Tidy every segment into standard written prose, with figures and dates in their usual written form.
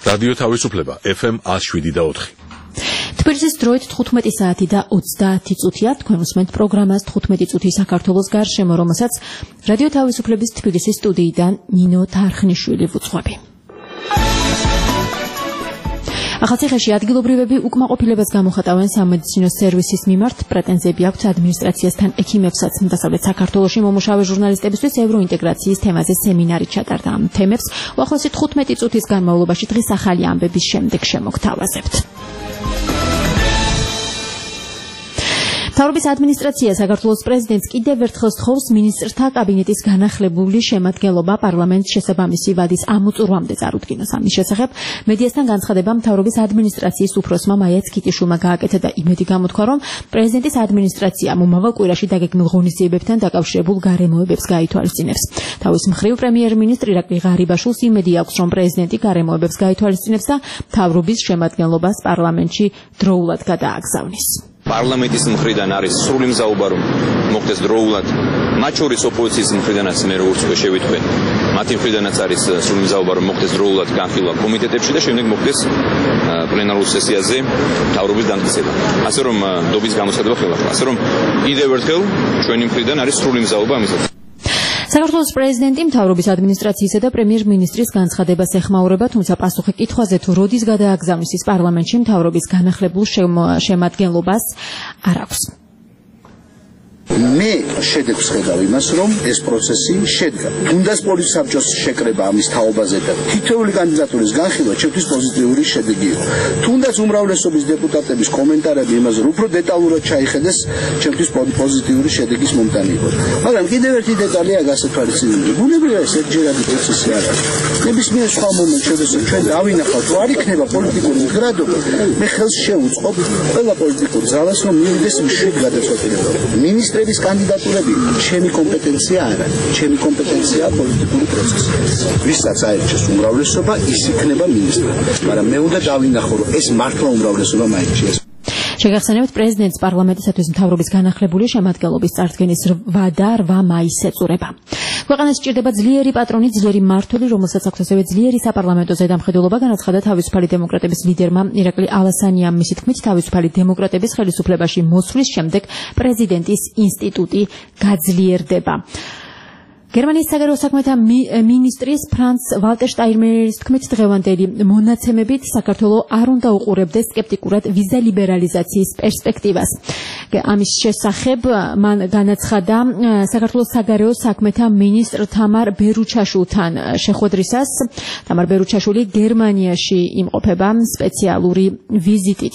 რადიო თავისუფლება FM 107.4. თბილისის დროით 15 საათი და 30 წუთია. თქვენ უსმენთ პროგრამას 15 წუთი საქართველოს გარშემო, რომელსაც რადიო თავისუფლების თბილისის სტუდიიდან ნინო თარხნიშვილი ვუძღვები. ახალციხეში ადგილობრივები უკმაყოფილებას გამოხატავენ სამედიცინო სერვისის მიმართ. პრეტენზიები აქვთ ადმინისტრაციასთან, ექიმებსაც. დასავლეთ საქართველოში მომუშავე ჟურნალისტებისთვის ევროინტეგრაციის თემაზე სემინარი ჩატარდა. ამ თემებს უახლოესი 15 წუთის განმავლობაში დღის ახალი ამბების შემდეგ შემოგთავაზებთ. მთავრობის ადმინისტრაცია საქართველოს პრეზიდენტს კიდევ ერთხელ სთხოვს მინისტრთა კაბინეტის განახლებული შემადგენლობა პარლამენტს შესაბამისი ვადის ამოწურვამდე წარუდგინოს. ამის შესახებ მედიასთან განცხადება მთავრობის ადმინისტრაციის უფროსმა მაია ცქიტიშვილმა გააკეთა და იმედი გამოთქვა, რომ პრეზიდენტის ადმინისტრაცია მომავალ კვირაში დაგეგმილ ღონისძიებებთან დაკავშირებულ გარემოებებს გაითვალისწინებს. თავის მხრივ პრემიერ-მინისტრი ირაკლი ღარიბაშვილს იმედი აქვს, რომ პრეზიდენტი გარემოებებს გაითვალისწინებს და მთავრობის შემადგენლობას პარლამენტში დროულად გადააგზავნის. პარლამენტის მხრიდან არის სრული მზაობა, რომ მოხდეს დროულად, მათ შორის ოპოზიციის მხრიდანაც მე როგორც შევიტყვე, მათი მხრიდანაც არის სრული მზაობა, რომ მოხდეს დროულად განხილვა კომიტეტებში და შემდეგ მოხდეს პლენარულ სესიაზე მთავრობის დამტკიცება. ასე რომ დობის გამოსადება ხელახლა. ასე რომ კიდევ ერთხელ ჩვენი მხრიდან არის სრული მზაობა ამისაც. საქართველოს პრეზიდენტი მთავრობის ადმინისტრაციისა და პრემიერ-მინისტრის განცხადებას ეხმაურება, თუმცა პასუხი კითხვაზე თუ როდის გადააგზავნის ის პარლამენტში მთავრობის განახლებულ შემადგენლობას არ აქვს. მე შედეგს ხედავ იმას, რომ ეს პროცესი შედგა. თუნდაც პოლიციის საბჭოს შეკრება ამის თაობაზე და თითოეული კანდიდატურის განხილვა ჩემთვის პოზიტიური შედეგი იყო. თუნდაც უმრავლესობის დეპუტატების კომენტარები იმაზე, რომ უფრო დეტალურად ჩაიხედეს, ჩემთვის პოზიტიური შედეგის მომტანი იყო. მაგრამ კიდევ ერთი დეტალია გასათვალისწინებელი. ბუნებრივია ეს ერთჯერადი პროცესი არ არის. ნებისმიერ სხვა მომენტში, როდესაც ჩვენ დავინახავთ, რომ არ იქნება პოლიტიკური მდგრადობა, მე ხელს შევუწყობ ყველა პოლიტიკურ ძალას, რომ მივიდეს მშვიდ გადაწყვეტილება. მინისტრების კანდიდატურები ჩემი კომპეტენცია არ არის. ჩემი კომპეტენციაა პოლიტიკური პროცესი. ვისაც აერჩეს უმრავლესობა, ის იქნება მინისტრი. მაგრამ მე უნდა დავინახო, რომ ეს მართლა უმრავლესობა მაინც. შეგახსენებთ, პრეზიდენტს პარლამენტისათვის მთავრობის განახლებული შემადგენლობის წარდგენის 8 და 8 მაისს ეწურება. ქვეყანას სჭირდება ძლიერი პატრონი, ძლიერი მმართველი, რომელსაც აქვს ასევე ძლიერი საპარლამენტო ზედამხედველობა, განაცხადა თავისუფალი დემოკრატების ლიდერმა ირაკლი ალასანიამ. მისი თქმით, თავისუფალი დემოკრატების ხელისუფლებაში მოსვლის შემდეგ პრეზიდენტის ინსტიტუტი გაძლიერდება. გერმანიის საგარეო საქმეთა მინისტრის ფრანც ვალტერ შტაინმაიერის თქმით, დღევანდელი მონაცემებით საქართველო არ უნდა უყურებდეს სკეპტიკურად ვიზა ლიბერალიზაციის პერსპექტივას. ამის შესახებ მან განაცხადა საქართველოს საგარეო საქმეთა მინისტრ თამარ ბერუჩაშვილთან შეხვედრისას. თამარ ბერუჩაშვილი გერმანიაში იმყოფება სპეციალური ვიზიტით.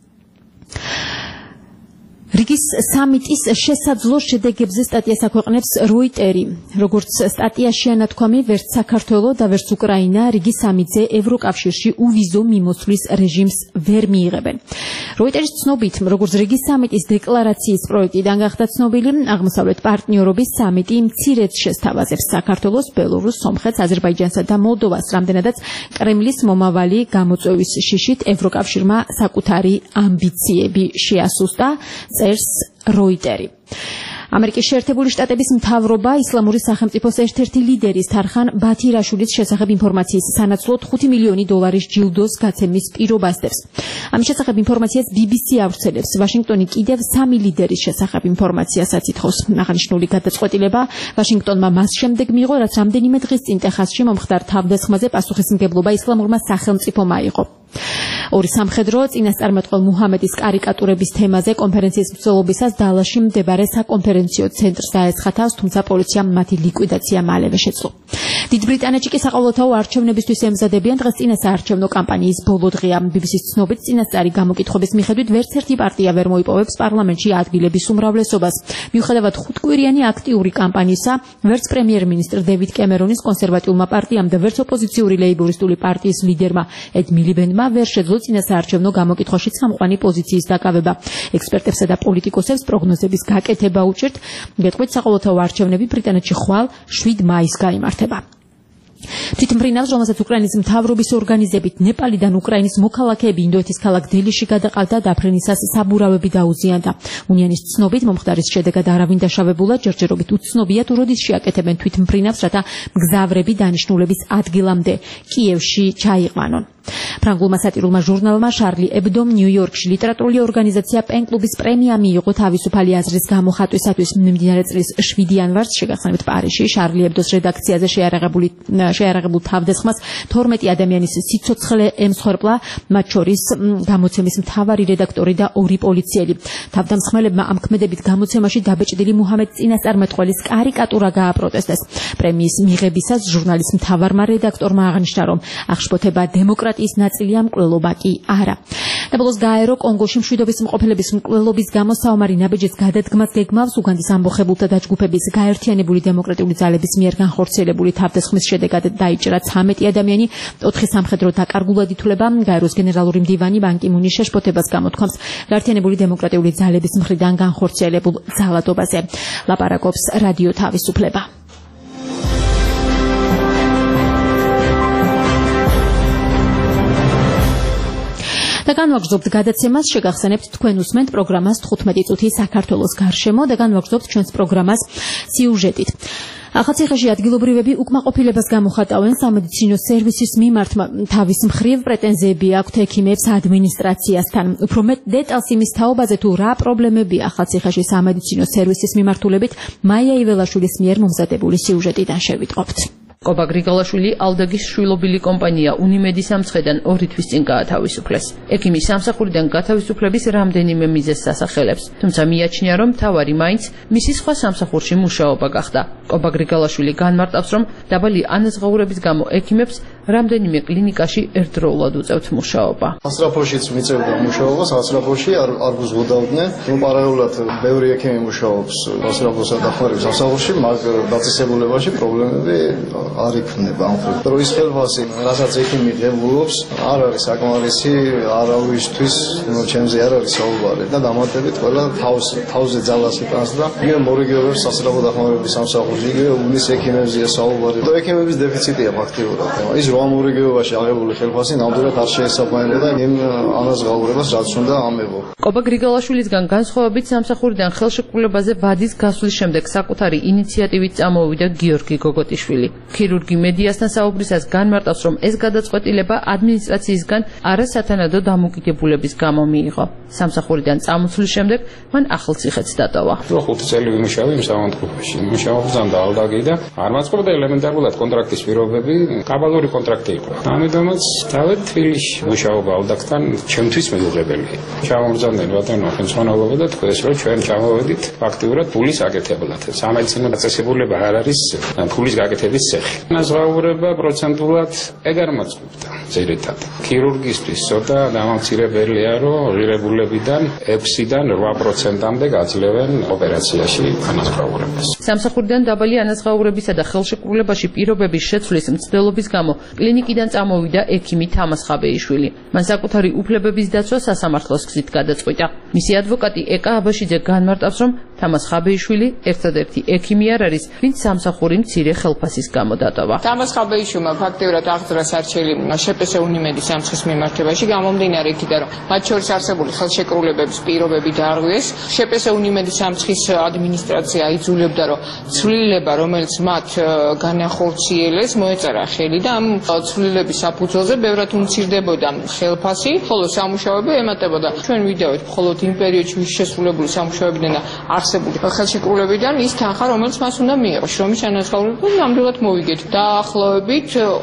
რიგის სამიტის შესაძლო შედეგებზე სტატიას აქვეყნებს როიტერი. როგორც სტატიაში ანათქვამი, ვერც საქართველო და ვერც უკრაინა რიგის სამიტზე ევროკავშირში უვიზო მიმოსვლის რეჟიმს ვერ მიიღებენ. როიტერის ცნობით, როგორც რიგის სამიტის დეკლარაციის პროექტიდან გახდა ცნობილი, აღმოსავლეთ პარტნიორობის სამიტი მცირედ შესთავაზებს საქართველოს, ბელორუსს, სომხეთს, აზერბაიჯანსა და მოლდოვას, რამდენადაც კრემლის მომავალი გამოწვევის შიშით ევროკავშირმა საკუთარი ამბიციები შეასუსტა, წერს როიტერი. ამერიკის შეერთებული შტატების მთავრობა ისლამური სახელმწიფოს ერთ-ერთი ლიდერის თარხან ბათირაშვილის შესახებ ინფორმაციის სანაცვლოდ $5 მილიონი ჯილდოს გაცემის პირობას დებს. ამის შესახებ ინფორმაციას BBC ავრცელებს. ვაშინგტონი კიდევ 3 ლიდერის შესახებ ინფორმაციასაც ითხოვს. აღნიშნული გადაწყვეტილება ვაშინგტონმა მას შემდეგ მიიღო, რაც რამდენიმე დღის წინ ტეხასში მომხდარ თავდასხმაზე პასუხისმგებლობა ისლამურმა სახელმწიფომ აიღო. ორი სამხედრო წინასწარმეტყველ მუჰამედის კარიკატურების თემაზე კონფერენციის მსვლელობისას დალაში მდებარე საკონფერენციო ცენტრს დაეცხა თავს, თუმცა პოლიციამ მათი ლიკვიდაცია მალევე შეძლო. დიდ ბრიტანეთში კი საყოველთაო არჩევნებისთვის ემზადებიან. დღეს წინასაარჩევნო კამპანიის ბოლო დღეა. BBC-ს ცნობით, წინასწარი გამოკითხების მიხედვით ვერც ერთი პარტია ვერ მოიპოვებს პარლამენტში ადგილების უმრავლესობას. მიუხედავად 5-კვირიანი აქტიური კამპანიისა, ვერც პრემიერ-მინისტრ დევიდ კემერონის კონსერვატიულმა პარტიამ და ვერც ოპოზიციური ლეიბორისტული პარტიის ლიდერმა ედ მილიბენდმა ვერ შეძლო წინასაარჩევნო გამოკითხვაში წამყვანი პოზიციის დაკავება. ექსპერტებსა და პოლიტიკოსებს პროგნოზების გაკეთება უჭირთ. გეტყვით, საყოველთაო არჩევნები ბრიტანეთში ხვალ 7 მაისს გაიმართება. თვითმფრინავს, რომელსაც უკრაინის მთავრობის ორგანიზებით ნეპალიდან უკრაინის მოქალაქეები ინდოეთის ქალაქ დელიში გადაყავდა, დაფრენისას საბურავები დაუზიანდა. უნიანის ცნობით, მომხდარის შედეგად არავინ დაშავებულა, ჯერჯერობით უცნობია თუ როდის შეაკეთებენ თვითმფრინავს, რათა მგზავრები დანიშნულების ადგილამდე კიევში ჩაიყვანონ. ფრანგულმა სატირულმა ჟურნალმა შარლი ებდომ ნიუ-იორკში ლიტერატურული ორგანიზაცია პენ კლუბის პრემია მიიღო თავისუფალი აზრის გამოხატვისათვის მიმდინარე წლის 7 იანვარს შეგახსენებთ პარიზში შარლი ებდოს რედაქციაზე შეიარაღებულ თავდასხმას 12 ადამიანის სიცოცხლე ემსხვერპლა, მათ შორის გამოცემის მთავარი რედაქტორი და 2 პოლიციელი. თავდამსხმელებმა ამ ქმედებით გამოცემაში დაბეჭდილი მუჰამედ წინასწარმეტყველის კარიკატურა გააპროტესტეს. პრემიის მიღებისას ჟურნალის მთავარმა რედაქტორმა აღნიშნა, რომ აღშფოთება დემოკრატიის ნაწილია, მკვლელობა კი არა. და ბოლოს გაერო კონგოში მშვიდობის მყოფელების მკვლელობის გამო საომარი ნაბიჯის გადადგმას გეგმავს უგანდის ამბოხებულთა დაჯგუფების გაერთიანებული დემოკრატიული ძალების მიერ განხორციელებული თავდასხმის შედეგად დაიჭრა 13 ადამიანი, 4 სამხედრო დაკარგულად ითვლება. გაეროს გენერალური მდივანი ბან კი მუნის შეშფოთებას გამოთქვამს გაერთიანებული დემოკრატიული ძალების მხრიდან განხორციელებულ ძალადობაზე. ლაპარაკობს რადიო თავისუფლება. და განვაგრძობთ გადაცემას, შეგახსენებთ თქვენ უსმენთ პროგრამას 15 წუთი საქართველოს გარშემო და განვაგრძობთ ჩვენს პროგრამას სიუჟეტით. ახალციხეში ადგილობრივები უკმაყოფილებას გამოხატავენ სამედიცინო სერვისის მიმართ, თავის მხრივ პრეტენზიები აქვთ ექიმებს ადმინისტრაციასთან. უფრო მეტ დეტალს იმის თაობაზე, თუ რა პრობლემებია ახალციხეში სამედიცინო სერვისის მიმართულებით, მაია იველაშვილის მიერ მომზადებული სიუჟეტიდან შევიტყობთ. კობა გრიგოლაშვილი ალდეგის შვილობილი კომპანია უნიმედის სამცხედან 2 თვის წინ გაათავისუფლეს. ექიმის სამსახურიდან გათავისუფლების რამდენიმე მიზეზს ასახელებს, თუმცა მიაჩნია, რომ მთავარი მაინც მისი სხვა სამსახურში მუშაობა გახდა. კობა გრიგოლაშვილი განმარტავს, რომ დაბალი ანაზღაურების გამო ექიმებს რამდენიმე კლინიკაში ერთდროულად უწევთ მუშაობა. ასრაფორშიც მიწევდა მუშაობას, ასრაფორში არ გუზღუდავდნენ. პარალელურად ბევრი ექიმი მუშაობს ასრაფორსა და ხმარის სამსახურში, მაგრამ დაწესებულებაში პრობლემები არ იქნება. დროის ხელფასი, რასაც ექიმი ღებულობს, არ არის საკმარისი არავისთვის, ჩემზე არ არის საუბარი და დამატებით ყველა თავზე ძალას იტანს და იგივე მორიგეობებს სასწრაფო დახმარების სამსახურში, იგივე უნის ექიმებზეა საუბარი და ექიმების დეფიციტია ფაქტიურად. ის რა მორიგეობაში აღებული ხელფასი ნამდვილად არ შეესაბამება იმ ანაზღაურებას, რაც უნდა ამებო. კობა გრიგოლაშვილისგან განსხვავებით სამსახურიდან ხელშეკრულებაზე ვადის გასვლის შემდეგ საკუთარი ინიციატივით წამოვიდა გიორგი გოგოტიშვილი. ქირურგი მედიასთან საუბრისას განმარტავს, რომ ეს გადაწყვეტილება ადმინისტრაციისგან არასათანადო დამოკიდებულების გამო მიიღო. სამსახურიდან წამოსვლის შემდეგ მან ახალციხეც დატოვა. 5 წელი ვიმუშავე იმ სამონტკუფში. მუშაობდნენ და ალდაგი და არ მაწყობდა ელემენტარულად კონტრაქტის პირობები, კაბალური კონტრაქტი იყო. ამიტომაც თავად თბილისში მუშაობა ალდაგთან ჩემთვის მეზობელია. ჩამოვზარდნენ ბატონო ხელმძღვანელობა და თქვეს, რომ ჩვენ ჩამოვედით ფაქტიურად ფულის აკეთებლად. სამედიცინო დაწესებულება არ არის ფულის გაკეთების ცეხი. ანაზღაურება პროცენტულად ეგარ მოწყობდა. ძირითადად ქირურგისთვის ცოტა დამამცირებელია, რომ ღირებულებიდან 6-დან 8%-მდე გაძლევენ ოპერაციაში ანაზღაურებას. სამსახურიდან დაბალი ანაზღაურებისა და ხელშეკრულებაში პირობების შეცვლის მცდელობის გამო კლინიკიდან წამოვიდა ექიმი თამას ხაბეიშვილი. მან საკუთარი უფლებების დაცვა სასამართლოს გზით გადაწყვიტა. მისი ადვოკატი ეკა აბაშიძე განმარტავს, რომ თამას ხაბეიშვილი ერთადერთი ექიმი არ არის, ვინც სამსახური მცირე ხელფასის გამო დატოვა. თამას ხაბეიშვილმა ფაქტიურად აღძრა სარჩელი შპს უნიმედის სამცხის მიმართებაში, გამომდინარე იქიდან, რომ მათ შორის არსებული ხელშეკრულებების პირობები დაარღვიეს. შპს უნიმედის სამცხის ადმინისტრაცია იძულებდა, რომ ცვლილება, რომელიც მათ განახორციელეს, მოეწარა ხელი და ამ ცვლილების საფუძველზე ბევრად უმცირდებოდა ხელფასი, ხოლო სამუშაოები ემატებოდა. ჩვენ ვიდავით მხოლოდ იმ პერიოდში შესრულებული სამუშაოებიდან და არსებული ხელშეკრულებიდან ის თანხა, რომელიც მას უნდა მიიღოს. შრომის ანაზღაურება ნამდვილად მოვიგეთ. დაახლოებით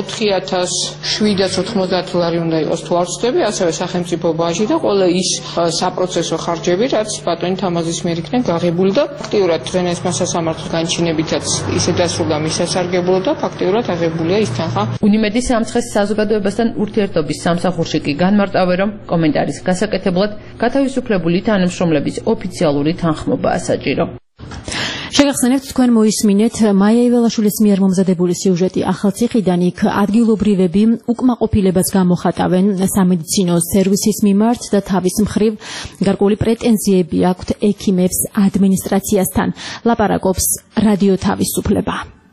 4790 ლარი უნდა იყოს თუ არ ვცდები, ასევე სახელმწიფო ბაჟი და ყველა ის საპროცესო ხარჯები, რაც ბატონი თამაზის მიერ იქნა გაღებული და ფაქტიურად დღენასმა სასამართლოს განჩინებითაც ისე დასრულდა მის სასარგებლო და ფაქტიურად აღებულია ის თანხა. უნიმედის სამცხის საზოგადოებასთან ურთიერთობის სამსახურში კი განმარტავენ, რომ კომენტარის გასაკეთებლად გათავისუფლებული თანამშრომლების ოფიციალური თანხმობაა საჭირო. შეგახსენებთ, თქვენ მოისმინეთ მაია იველაშვილის მიერ მომზადებული სიუჟეტი ახალციხიდან. იქ ადგილობრივები უკმაყოფილებას გამოხატავენ სამედიცინო სერვისის მიმართ და თავის მხრივ გარკვეული პრეტენზიები აქვთ ექიმებს ადმინისტრაციასთან. ლაპარაკობს რადიო თავისუფლება.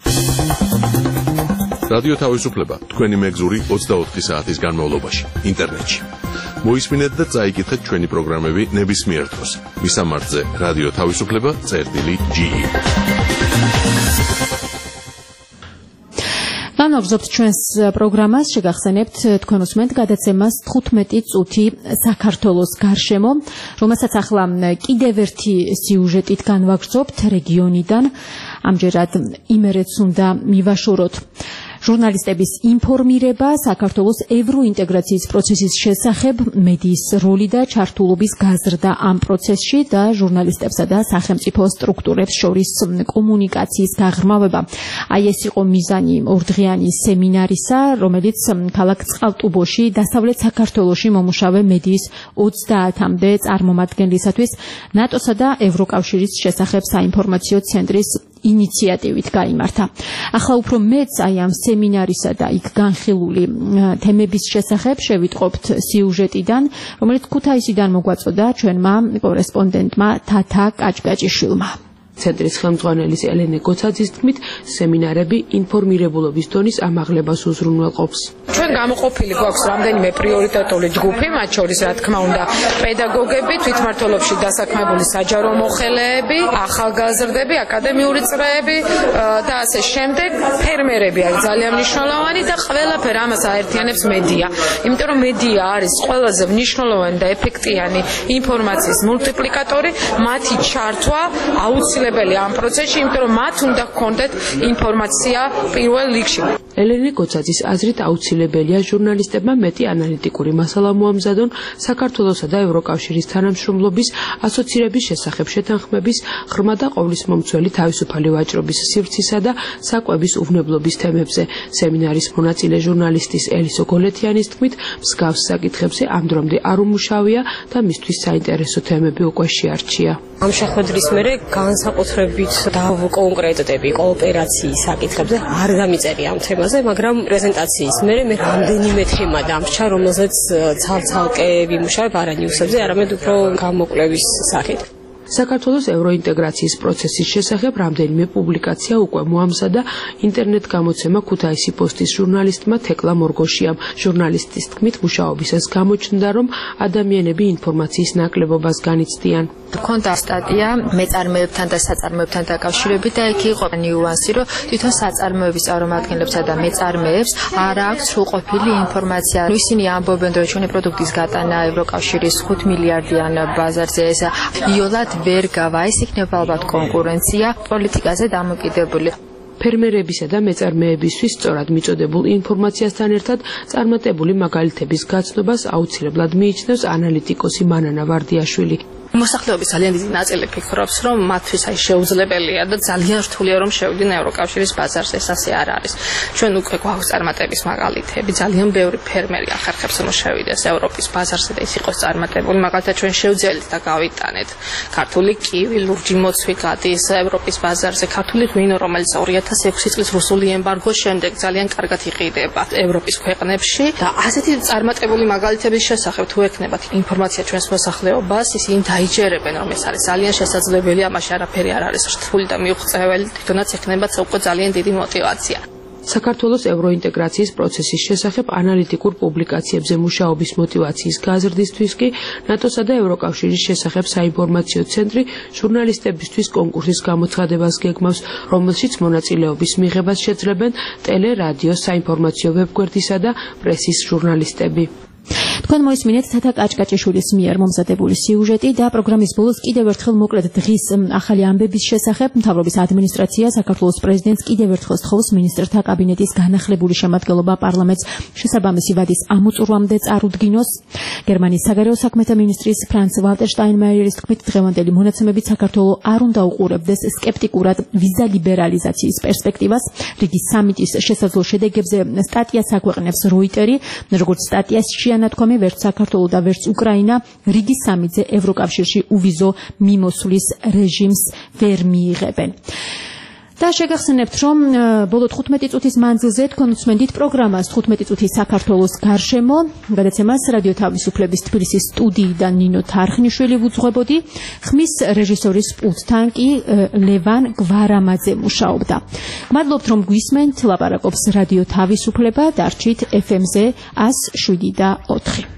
რადიო თავისუფლება თქვენი მეგზური 24 საათის განმავლობაში ინტერნეტში. მოისმინეთ და წაიკითხეთ ჩვენი პროგრამები ნებისმიერ დროს. მისამართზე რადიო თავისუფლება.ge განვაგრძობთ ჩვენს პროგრამას, შეგახსენებთ თქვენ უსმენთ გადაცემას 15 წუთი საქართველოს გარშემო, რომელსაც ახლა კიდევ ერთი სიუჟეტით განვაგრძობთ რეგიონიდან. ამჯერად იმერეთს უნდა მივაშოროთ. ჟურნალისტების ინფორმირება საქართველოს ევროინტეგრაციის პროცესის შესახებ, მედიის როლი და ჩართულობის გაზრდა ამ პროცესში და ჟურნალისტებსა და სახელმწიფო სტრუქტურებს შორის კომუნიკაციის გაღრმავება. აი ეს იყო მიზანი ორდღიანი სემინარისა, რომელიც ქალაქ წყალტუბოში, დასავლეთ საქართველოში მომუშავე მედიის 30-მდე წარმომადგენლისათვის ნატოსა და ევროკავშირის შესახებ საინფორმაციო ცენტრის ინიციატივით გაიმართა. ახლა უფრო მეც აი ამ სემინარისა და იქ განხილული თემების შესახებ შევიტყობთ სიუჟეტიდან, რომელიც ქუთაისიდან მოგვაწოდა ჩვენმა კორესპონდენტმა თათა კაჭკაჭიშვილმა. ცენტრის ხელმძღვანელის ელენე გოცაძის თქმით, სემინარები ინფორმირებულობის დონის ამაღლებას უზრუნველყოფს. ჩვენ გამოყოფილი გვაქვს რამდენიმე პრიორიტეტული ჯგუფი, მათ შორის რა თქმა უნდა პედაგოგები, თვითმმართველობაში დასაქმებული საჯარო მოხელეები, ახალგაზრდები, აკადემიური წრეები და ასე შემდეგ. ფერმერები არის ძალიან მნიშვნელოვანი და ყველაფერ ამას აერთიანებს მედია. იმიტომ რომ მედია არის ყველაზე მნიშვნელოვანი და ეფექტიანი ინფორმაციის მულტიპლიკატორი, მათი ჩართვა აუცილებელია ამ პროცესში, იმიტომ რომ მათ უნდა ჰქონდეთ ინფორმაცია პირველ რიგში. ელენე გოცაძის აზრით აუცილებელია ჟურნალისტებმა მეტი ანალიტიკური მასალა მოამზადონ საქართველოსა და ევროკავშირის თანამშრომლობის ასოცირების შესახებ შეთანხმების, ღრმა და ყოვლისმომცველი თავისუფალი ვაჭრობის სივრცისა და საკვების უვნებლობის თემებზე. სემინარის მონაწილე ჟურნალისტის ელისო გოლეთიანის თქმით, მსგავს საკითხებზე ამ დრომდე არ უმუშავია და მისთვის საინტერესო თემები უკვე შეარჩია. ამ შეხვედრის მერე განსაკუთრებით დავკონკრეტდები კოოპერაციის საკითხებზე, არ დამიწერია ამ თემაზე, მაგრამ პრეზენტაციის მერე მე რამდენიმე თემა დამრჩა, რომელზეც ცალ-ცალკე ვიმუშავებ არა ნიუსებზე, არამედ უფრო გამოკვლევის სახით. საქართველოს ევროინტეგრაციის პროცესის შესახებ რამდენიმე პუბლიკაცია უკვე მოამზადა ინტერნეტ გამოცემა ქუთაისი პოსტის ჟურნალისტმა თეკლა მორგოშიამ. ჟურნალისტის თქმით, მუშაობისას გამოჩნდა, რომ ადამიანები ინფორმაციის ნაკლებობას განიცდიან. Ქონდა სტატია მეწარმეებთან და საწარმოებთან დაკავშირებით და იქ იყო ნიუანსი, რომ თვითონ საწარმოების წარმომადგენლებსა და მეწარმეებს არ აქვს სრულყოფილი ინფორმაცია. ისინი ამბობენ, რომ ჩვენი პროდუქტის გატანა ევროკავშირის 5 მილიარდიან ბაზარზე ეს იოლად ვერ გავა, ეს იქნება ალბათ კონკურენცია პოლიტიკაზე დამოკიდებული. ფერმერებისა და მეწარმეებისთვის სწორად მიწოდებულ ინფორმაციასთან ერთად წარმატებული მაგალითების გაცნობას აუცილებლად მიიჩნევს ანალიტიკოსი მანანა ვარდიაშვილი. მოსახლეობის ძალიან დიდი ნაწილი ფიქრობს, რომ მათთვის აი შეუძლებელია და ძალიან რთულია რომ შევიდნენ ევროკავშირის ბაზარზე, ეს ასე არ არის. ჩვენ უკვე გვაქვს წარმატების მაგალითები, ძალიან ბევრი ფერმერი ახერხებს რომ შევიდეს ევროპის ბაზარზე და ის იყოს წარმატებული, მაგალითად ჩვენ შევძელით და გავიტანეთ. ქართული კივი, ლურჯი მოცვი გადის ევროპის ბაზარზე, ქართული ღვინო, რომელიც 2006 წლის რუსული ემბარგოს შემდეგ ძალიან კარგად იყიდება ევროპის ქვეყნებში და ასეთი წარმატებული მაგალითების შესახებ თუ ექნებათ ინფორმაცია ჩვენს მოსახლეობას, ისინი იჯერებენ, რომ ეს არის ძალიან შესაძლებელი, ამაში არაფერი არ არის რთული და მიუღწეველი, თვითონაც ექნებათ უკვე ძალიან დიდი мотивация. საქართველოს ევროინტეგრაციის პროცესის შესახებ ანალიტიკურ პუბლიკაციებზე მუშაობის мотиваციის გაზრდისთვის კი ნატოსა და ევროკავშირის შესახებ საინფორმაციო ცენტრი ჟურნალისტებისთვის კონკურსის გამოცხადებას გეგმავს, რომელშიც მონაწილეობის მიღებას შეძლებენ ტელე, რადიო, საინფორმაციო ვებგვერდისა და პრესის ჟურნალისტები. თქვენ მოისმინეთ თათა კაჭკაჭიშვილის მიერ მომზადებული სიუჟეტი და პროგრამის ბოლოს კიდევ ერთხელ მოკლედ დღის ახალი ამბების შესახებ მთავრობის ადმინისტრაცია საქართველოს პრეზიდენტს კიდევ ერთხელ სთხოვს მინისტრთა კაბინეტის განახლებული შემადგენლობა პარლამენტს შესაბამისი ვადის ამოწურვამდე წარუდგინოს. გერმანიის საგარეო საქმეთა მინისტრის ფრანც ვალტერ შტაინმაიერის თქმით, დღევანდელი მონაცემებით საქართველოს არ უნდა უყურებდეს სკეპტიკურად ვიზა ლიბერალიზაციის პერსპექტივას. რიგი სამიტის შესაძლო შედეგებზე სტატიას აქვეყნებს როიტერი, როგორც სტატიას ნათქვამი ვერც საქართველოს და ვერც უკრაინა რიგი სამიტზე ევროკავშირში უვიზო მიმოსვლის რეჟიმს ვერ მიიღებენ. და შეგახსენებთ, რომ ბოლო 15 წუთის მანძილზე თქვენ უსმენთ პროგრამას 15 წუთი საქართველოს გარშემო. გადაცემას რადიო თავისუფლების თბილისის სტუდიიდან ნინო თარხნიშვილი ვუძღვებოდი. ხმის რეჟისორის პულტთან კი ლევან გვარამაძე მუშაობდა. მადლობთ, რომ გვისმენთ. ლაპარაკობს რადიო თავისუფლება, დარჩით FM-ზე 107.4.